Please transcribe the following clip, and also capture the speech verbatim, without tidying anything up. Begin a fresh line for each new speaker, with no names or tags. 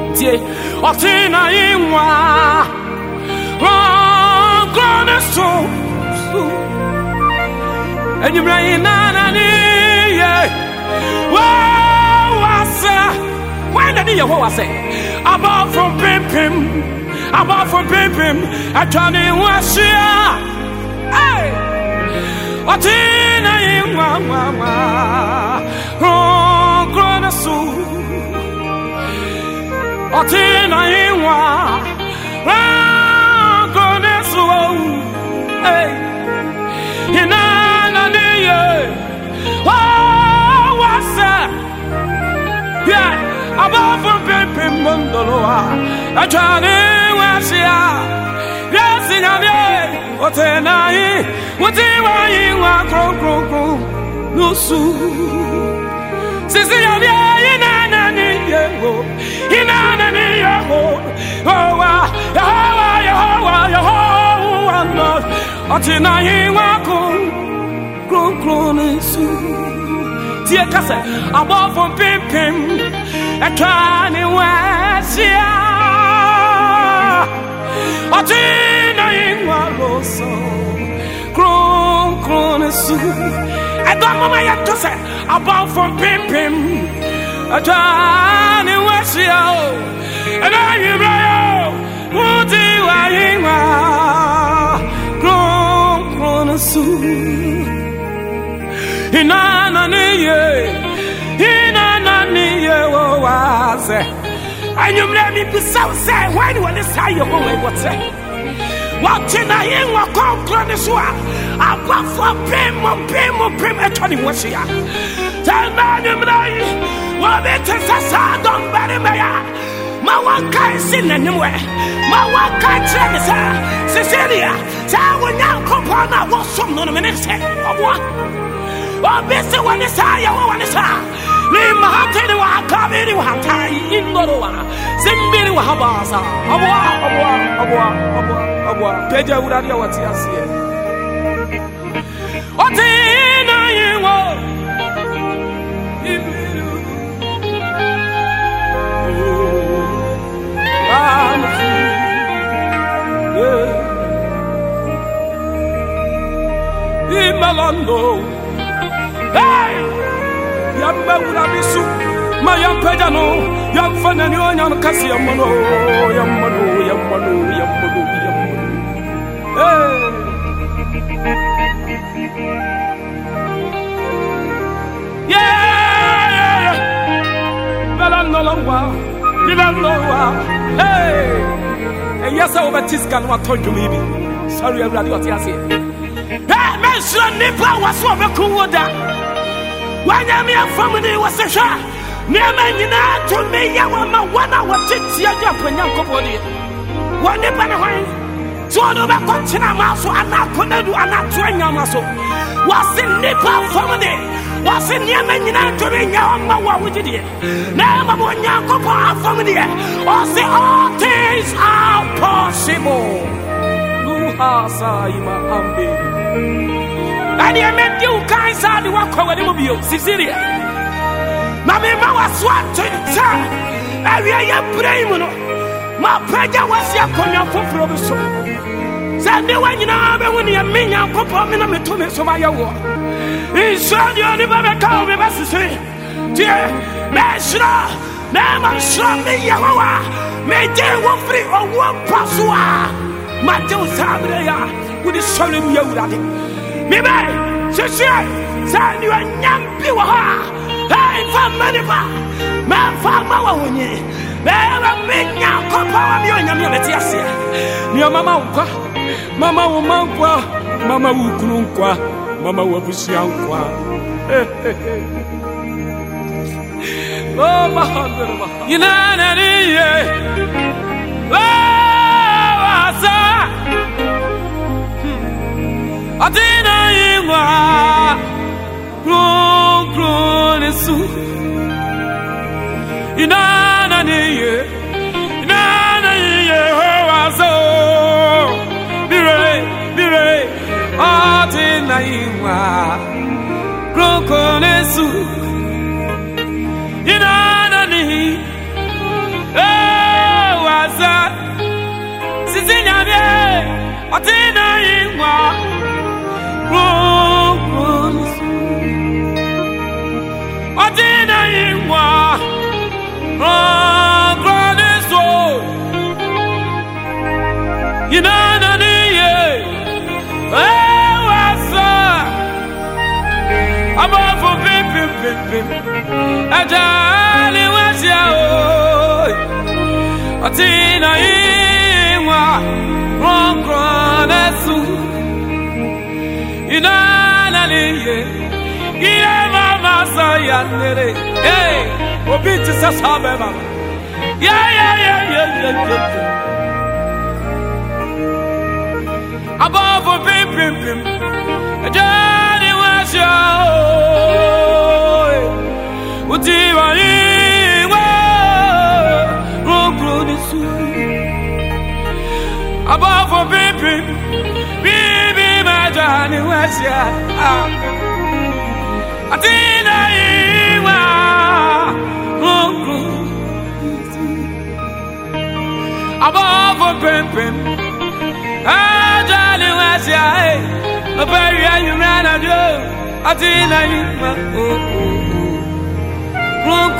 tie otina inwa gone so enyumra inana ni ye wa wasa when did you what say about from pim pim about from pim pim atani wasia hey otina inwa wa wa gone so otina inwa gone so hey inana ni ye wa wasa yeah above from Pepe Mondoloa atani wasia yes inabe otenai utiwa yiwa kro kro kro nusu sisi yabe inana ni yeho inana ni yeho oh wa yehowa yehowa yehowa no atina yiwa kro kro kro nusu tie kase above from Pepe atani wasia atina inwa loso kron kron su adama ya to say about from pim pim atani wasia anani brayo muti wa inwa kron kron su inana niye inana niye wo waze anyumle mi bisaw say when you want to say your own what say what na yin wa konkro ne so abafo pem pem pem etoni wosia tana anyumle wo be tsasa don bare meya ma wa kai sin nanim we ma wa kai trene sa Cecilia sa wonya kompo na wo som no no me ne se obo obi se woni sa ya wo woni sa ni mahateni wa kabiri wa tai indoro wa simbiri wa habasa abwa abwa abwa abwa abwa peja uradi awati asie otina yiwo ibiru ah yeah imalando hey yamba urabisu mayampeja no yamfana ni onyam kasi yamono yamono yamono yamono yamono hey yeah balando longwa dilando wa hey eyasa obatiska no atonjo bibi sorry everybody what you say hey mention nipa waso obekuwoda wanyame afamuni wasesha niema nyina to me yawa ma wana watetia ya panyankopodi woni bana hwan so no ba kontina maso anakonadu anatu anyama so wasi nipa afamuni wasi niema nyina to me yawa ma wa wujidi na ma bonyankopo afamuni wasi all things are possible luhasa ima ambe ani amedi ukai sa de wakwa wani mo bio Cecilia na me ma waswatu ta awie ya braimu no ma paja wasi akonya foforo bi so sa de wanyina be woni ya menya kopo me na meto me so ba yawo insani oni ba be ka be basisi tie me shra na ma shra me yawa me je wo free owo pasua ma je usabre ya wudi shole mi yawurade Bibe, Cecilia, send you a nyampi waha. Hey, for money, man, for my own. Never make now, Papa, you and your Metiasia. Your Mama, Mama, Mama, Mama, Wukunkwa, Mama, Wabusiankwa. Oh, my husband, you know, Adina yiwa kron kron esu inana niye inana niye howazo bire bire adina yiwa kron kron esu inana niye Atina yingwa Atina yingwa Graniso Inana niye Ewasa Above pim pim pim pim Ajali wasya Atina yingwa Graniso Inana niye Iye mama sayanere Hey Obi tisa sabe mama Yeah yeah yeah yeah yeah yeah Above pim pim pim Ajali wasya Utiva iwa Rokro nisu Above pim pim Bibi majani wasya Atina iwa Rokro Above pim pim Ajali wasya No bury you man I do Atina iwa